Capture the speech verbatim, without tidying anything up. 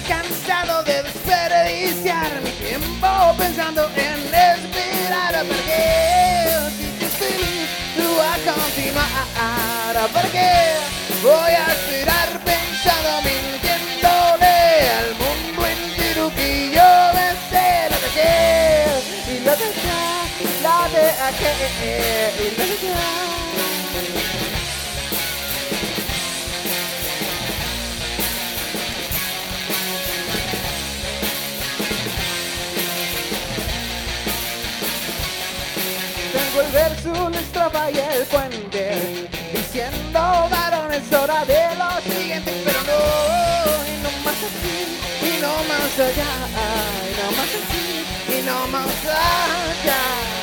cansado de desperdiciar mi tiempo pensando en esperar. Porque si te estoy feliz, tú a continuar. Porque voy a esperar pensando, mintiéndole al mundo entero que yo sé lo que sé y lo que sé, lo de aquí y lo que sé. Tengo el verso, la estrofa y el puente, diciendo varón es hora de lo siguiente, pero no, y no más aquí, y no más allá, y no más aquí, y no más allá.